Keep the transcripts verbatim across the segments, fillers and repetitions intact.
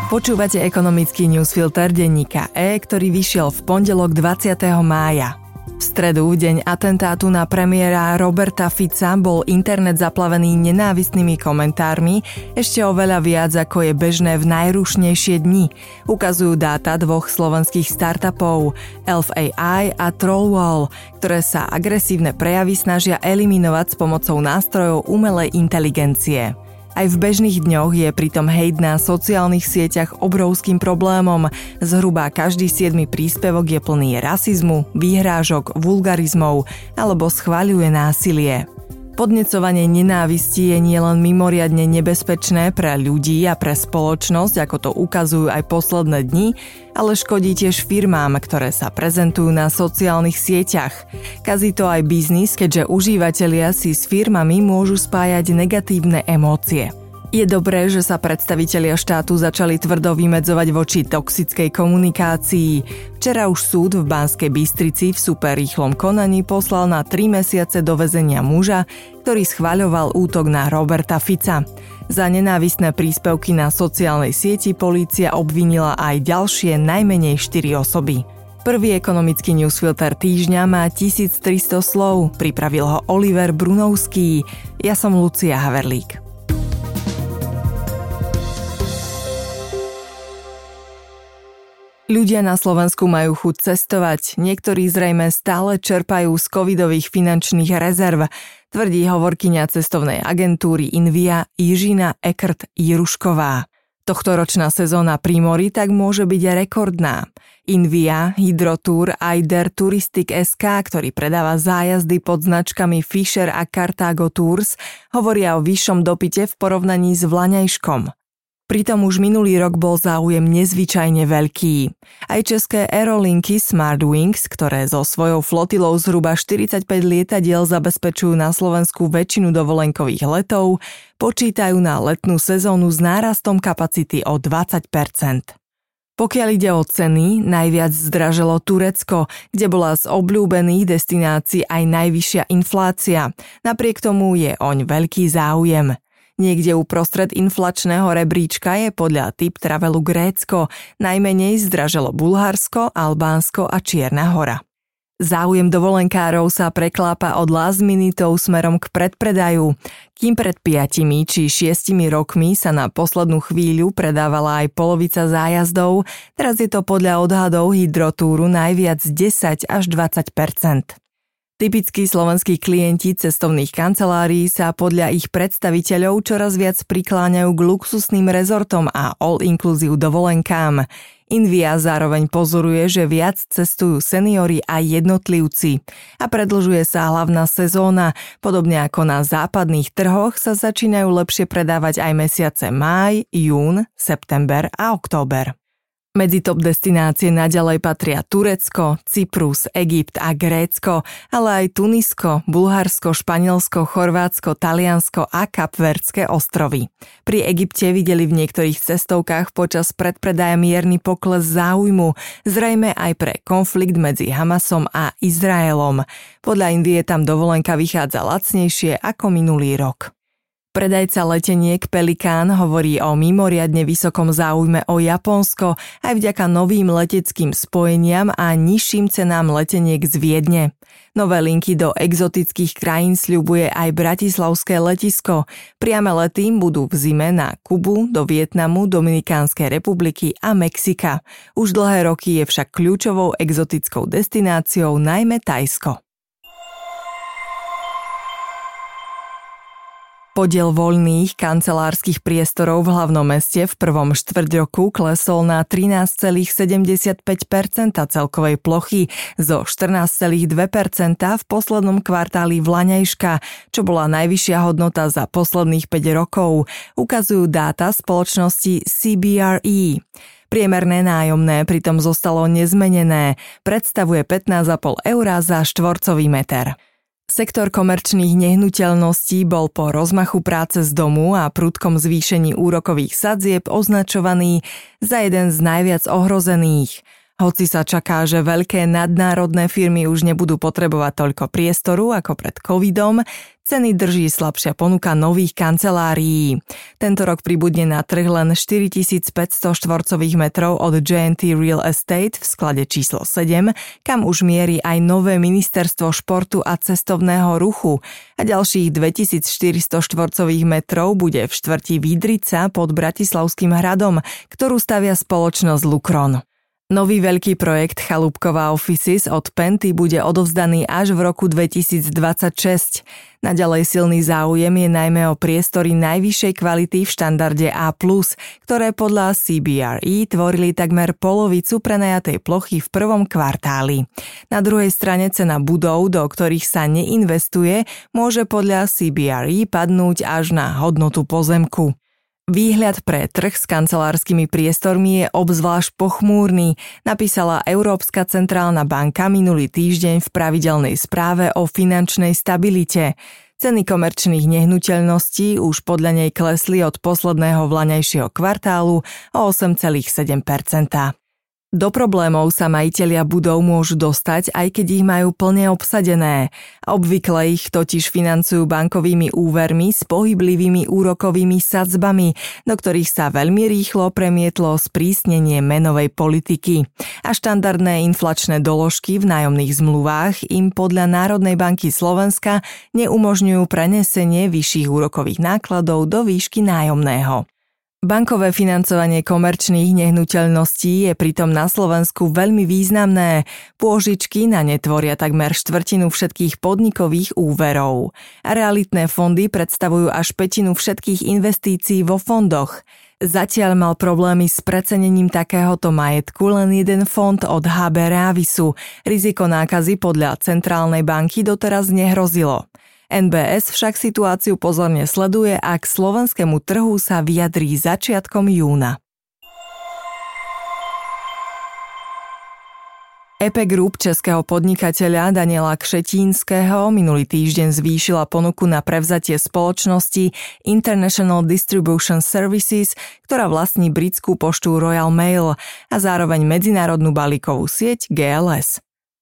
Počúvate ekonomický newsfilter denníka E, ktorý vyšiel v pondelok dvadsiateho mája. V stredu, v deň atentátu na premiéra Roberta Fica, bol internet zaplavený nenávistnými komentármi ešte oveľa viac, ako je bežné v najrušnejšie dni, ukazujú dáta dvoch slovenských startupov Elf á í a Trollwall, ktoré sa agresívne prejavy snažia eliminovať s pomocou nástrojov umelej inteligencie. Aj v bežných dňoch je pritom hejt na sociálnych sieťach obrovským problémom. Zhruba každý siedmy príspevok je plný rasizmu, výhrážok, vulgarizmov alebo schvaľuje násilie. Podnecovanie nenávisti je nielen mimoriadne nebezpečné pre ľudí a pre spoločnosť, ako to ukazujú aj posledné dni, ale škodí tiež firmám, ktoré sa prezentujú na sociálnych sieťach. Kazí to aj biznis, keďže užívatelia si s firmami môžu spájať negatívne emócie. Je dobré, že sa predstavitelia štátu začali tvrdo vymedzovať voči toxickej komunikácii. Včera už súd v Banskej Bystrici v superrýchlom konaní poslal na tri mesiace do väzenia muža, ktorý schvaľoval útok na Roberta Fica. Za nenávistné príspevky na sociálnej sieti polícia obvinila aj ďalšie najmenej štyri osoby. Prvý ekonomický newsfilter týždňa má tisíctristo slov, pripravil ho Oliver Brunovský. Ja som Lucia Haverlík. Ľudia na Slovensku majú chuť cestovať, niektorí zrejme stále čerpajú z covidových finančných rezerv, tvrdí hovorkyňa cestovnej agentúry Invia Jižina Ekrt-Jirušková. Tohtoročná sezóna pri mori tak môže byť rekordná. Invia, Hydrotour a Eider Touristik bodka es ká, ktorý predáva zájazdy pod značkami Fisher a Carthago Tours, hovoria o vyššom dopyte v porovnaní s vlaňajškom. Pritom už minulý rok bol záujem nezvyčajne veľký. Aj české aerolinky Smartwings, ktoré so svojou flotilou zhruba štyridsaťpäť lietadiel zabezpečujú na Slovensku väčšinu dovolenkových letov, počítajú na letnú sezónu s nárastom kapacity o dvadsať percent. Pokiaľ ide o ceny, najviac zdraželo Turecko, kde bola z obľúbených destinácií aj najvyššia inflácia. Napriek tomu je oň veľký záujem. Niekde uprostred inflačného rebríčka je podľa Tip Travelu Grécko, najmenej zdraželo Bulharsko, Albánsko a Čierna Hora. Záujem dovolenkárov sa preklápa od last minutov smerom k predpredaju. Kým pred piatimi či šiestimi rokmi sa na poslednú chvíľu predávala aj polovica zájazdov, teraz je to podľa odhadov Hydrotúru najviac desať až dvadsať percent. Typickí slovenskí klienti cestovných kancelárií sa podľa ich predstaviteľov čoraz viac prikláňajú k luxusným rezortom a all-inclusive dovolenkám. Invia zároveň pozoruje, že viac cestujú seniori a jednotlivci a predĺžuje sa hlavná sezóna. Podobne ako na západných trhoch sa začínajú lepšie predávať aj mesiace máj, jún, september a október. Medzi top destinácie naďalej patria Turecko, Cyprus, Egypt a Grécko, ale aj Tunisko, Bulharsko, Španielsko, Chorvátsko, Taliansko a Kapverdské ostrovy. Pri Egypte videli v niektorých cestovkách počas predpredaja mierny pokles záujmu, zrejme aj pre konflikt medzi Hamasom a Izraelom. Podľa Indie tam dovolenka vychádza lacnejšie ako minulý rok. Predajca leteniek Pelikán hovorí o mimoriadne vysokom záujme o Japonsko aj vďaka novým leteckým spojeniam a nižším cenám leteniek z Viedne. Nové linky do exotických krajín sľubuje aj bratislavské letisko. Priame lety budú v zime na Kubu, do Vietnamu, Dominikánskej republiky a Mexika. Už dlhé roky je však kľúčovou exotickou destináciou najmä Thajsko. Podiel voľných kancelárskych priestorov v hlavnom meste v prvom štvrťroku klesol na trinásť celá sedemdesiatpäť percent celkovej plochy zo štrnásť celá dva percent v poslednom kvartáli vlaňajška, čo bola najvyššia hodnota za posledných päť rokov, ukazujú dáta spoločnosti C B R E. Priemerné nájomné pritom zostalo nezmenené, predstavuje pätnásť celá päť eur za štvorcový meter. Sektor komerčných nehnuteľností bol po rozmachu práce z domu a prudkom zvýšení úrokových sadzieb označovaný za jeden z najviac ohrozených. Hoci sa čaká, že veľké nadnárodné firmy už nebudú potrebovať toľko priestoru ako pred covidom, ceny drží slabšia ponuka nových kancelárií. Tento rok pribudne na trh len štyritisícpäťsto štvorcových metrov od J and T Real Estate v sklade číslo sedem, kam už mierí aj nové ministerstvo športu a cestovného ruchu a ďalších dvetisícštyristo štvorcových metrov bude v štvrti Vydrica pod Bratislavským hradom, ktorú stavia spoločnosť Lucron. Nový veľký projekt Chalúbková Offices od Penty bude odovzdaný až v roku dvetisícdvadsaťšesť. Naďalej silný záujem je najmä o priestory najvyššej kvality v štandarde A plus, ktoré podľa C B R E tvorili takmer polovicu prenajatej plochy v prvom kvartáli. Na druhej strane cena budov, do ktorých sa neinvestuje, môže podľa C B R E padnúť až na hodnotu pozemku. Výhľad pre trh s kancelárskymi priestormi je obzvlášť pochmúrny, napísala Európska centrálna banka minulý týždeň v pravidelnej správe o finančnej stabilite. Ceny komerčných nehnuteľností už podľa nej klesli od posledného vlaňajšieho kvartálu o osem celá sedem percenta. Do problémov sa majitelia budov môžu dostať, aj keď ich majú plne obsadené. Obvykle ich totiž financujú bankovými úvermi s pohyblivými úrokovými sadzbami, do ktorých sa veľmi rýchlo premietlo sprísnenie menovej politiky. A štandardné inflačné doložky v nájomných zmluvách im podľa Národnej banky Slovenska neumožňujú prenesenie vyšších úrokových nákladov do výšky nájomného. Bankové financovanie komerčných nehnuteľností je pritom na Slovensku veľmi významné. Pôžičky na ne tvoria takmer štvrtinu všetkých podnikových úverov. A realitné fondy predstavujú až pätinu všetkých investícií vo fondoch. Zatiaľ mal problémy s precenením takéhoto majetku len jeden fond od há bé Reavisu. Riziko nákazy podľa Centrálnej banky doteraz nehrozilo. en bé es však situáciu pozorne sleduje a k slovenskému trhu sa vyjadrí začiatkom júna. é pé Group českého podnikateľa Daniela Kšetínského minulý týždeň zvýšila ponuku na prevzatie spoločnosti International Distribution Services, ktorá vlastní britskú poštu Royal Mail a zároveň medzinárodnú balíkovú sieť gé el es.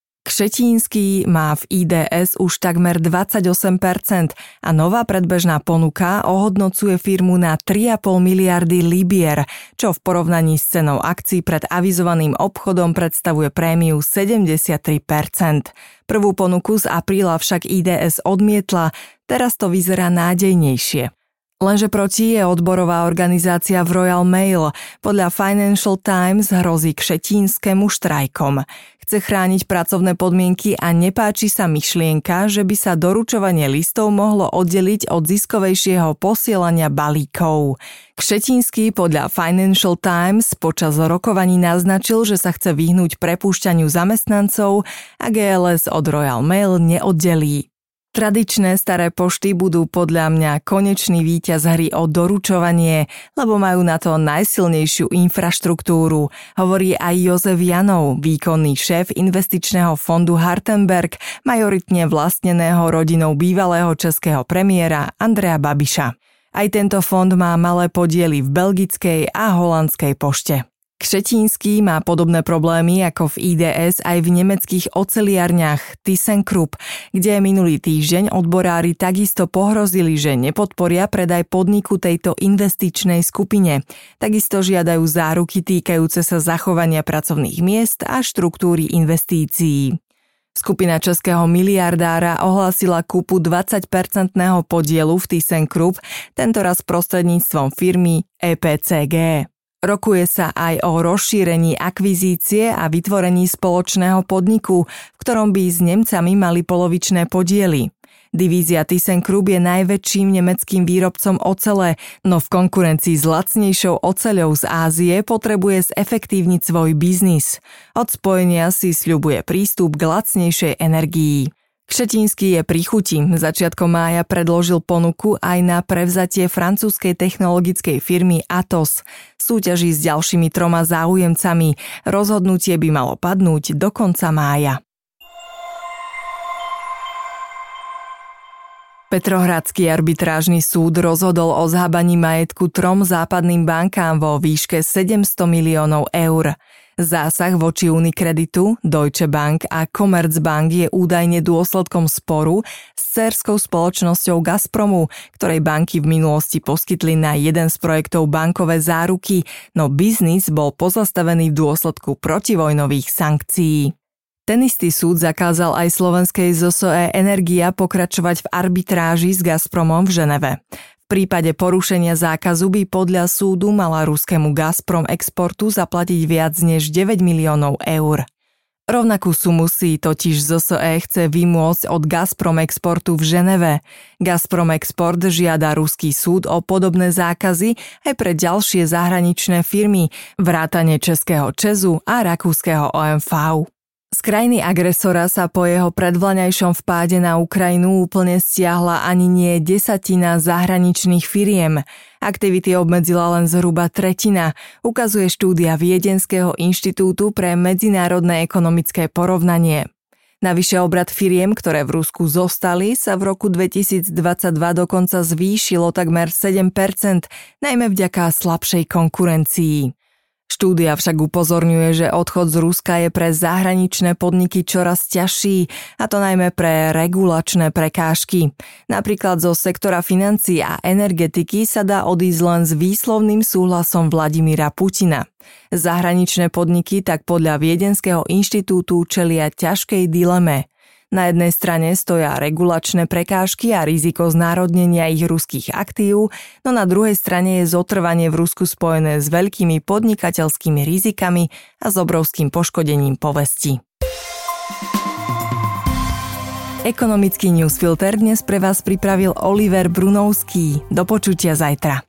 Kšetínský má v í dé es už takmer dvadsaťosem percent a nová predbežná ponuka ohodnocuje firmu na tri a pol miliardy libier, čo v porovnaní s cenou akcií pred avizovaným obchodom predstavuje prémiu sedemdesiattri percent. Prvú ponuku z apríla však í dé es odmietla, teraz to vyzerá nádejnejšie. Lenže proti je odborová organizácia v Royal Mail. Podľa Financial Times hrozí Kšetínskemu štrajkom. Chce chrániť pracovné podmienky a nepáči sa myšlienka, že by sa doručovanie listov mohlo oddeliť od ziskovejšieho posielania balíkov. Kšetínský podľa Financial Times počas rokovaní naznačil, že sa chce vyhnúť prepúšťaniu zamestnancov a gé el es od Royal Mail neoddelí. Tradičné staré pošty budú podľa mňa konečný víťaz hry o doručovanie, lebo majú na to najsilnejšiu infraštruktúru, hovorí aj Jozef Janov, výkonný šéf investičného fondu Hartenberg, majoritne vlastneného rodinou bývalého českého premiéra Andreja Babiša. Aj tento fond má malé podiely v belgickej a holandskej pošte. Kšetínský má podobné problémy ako v í dé es aj v nemeckých oceliarniach ThyssenKrupp, kde minulý týždeň odborári takisto pohrozili, že nepodporia predaj podniku tejto investičnej skupine. Takisto žiadajú záruky týkajúce sa zachovania pracovných miest a štruktúry investícií. Skupina českého miliardára ohlásila kúpu dvadsaťpercentného podielu v ThyssenKrupp, tentoraz prostredníctvom firmy é pé cé gé. Rokuje sa aj o rozšírení akvizície a vytvorení spoločného podniku, v ktorom by s Nemcami mali polovičné podiely. Divízia ThyssenKrupp je najväčším nemeckým výrobcom ocele, no v konkurencii s lacnejšou oceľou z Ázie potrebuje zefektívniť svoj biznis. Od spojenia si sľubuje prístup k lacnejšej energii. Kšetínský je pri chuti. Začiatkom mája predložil ponuku aj na prevzatie francúzskej technologickej firmy Atos. Súťaží s ďalšími troma záujemcami. Rozhodnutie by malo padnúť do konca mája. Petrohradský arbitrážny súd rozhodol o zhabaní majetku trom západným bankám vo výške sedemsto miliónov eur. Zásah voči Unikreditu, Deutsche Bank a Commerzbank je údajne dôsledkom sporu s dcérskou spoločnosťou Gazpromu, ktorej banky v minulosti poskytli na jeden z projektov bankové záruky, no biznis bol pozastavený v dôsledku protivojnových sankcií. Ten istý súd zakázal aj slovenskej zet es é Energia pokračovať v arbitráži s Gazpromom v Ženeve. V prípade porušenia zákazu by podľa súdu mala ruskému Gazprom exportu zaplatiť viac než deväť miliónov eur. Rovnakú sumu si totiž zet es é chce vymôcť od Gazprom exportu v Ženeve. Gazprom export žiada ruský súd o podobné zákazy aj pre ďalšie zahraničné firmy, vrátane českého ČEZu a rakúskeho ó em vé. Z krajiny agresora sa po jeho predvlaňajšom vpáde na Ukrajinu úplne stiahla ani nie desatina zahraničných firiem. Aktivity obmedzila len zhruba tretina, ukazuje štúdia Viedenského inštitútu pre medzinárodné ekonomické porovnanie. Navyše obrat firiem, ktoré v Rusku zostali, sa v roku dvetisícdvadsaťdva dokonca zvýšilo takmer sedem percent, najmä vďaka slabšej konkurencii. Štúdia však upozorňuje, že odchod z Ruska je pre zahraničné podniky čoraz ťažší, a to najmä pre regulačné prekážky. Napríklad zo sektora financií a energetiky sa dá odísť len s výslovným súhlasom Vladimíra Putina. Zahraničné podniky tak podľa Viedenského inštitútu čelia ťažkej dileme. Na jednej strane stoja regulačné prekážky a riziko znárodnenia ich ruských aktív, no na druhej strane je zotrvanie v Rusku spojené s veľkými podnikateľskými rizikami a s obrovským poškodením povesti. Ekonomický newsfilter dnes pre vás pripravil Oliver Brunovský. Do počutia zajtra.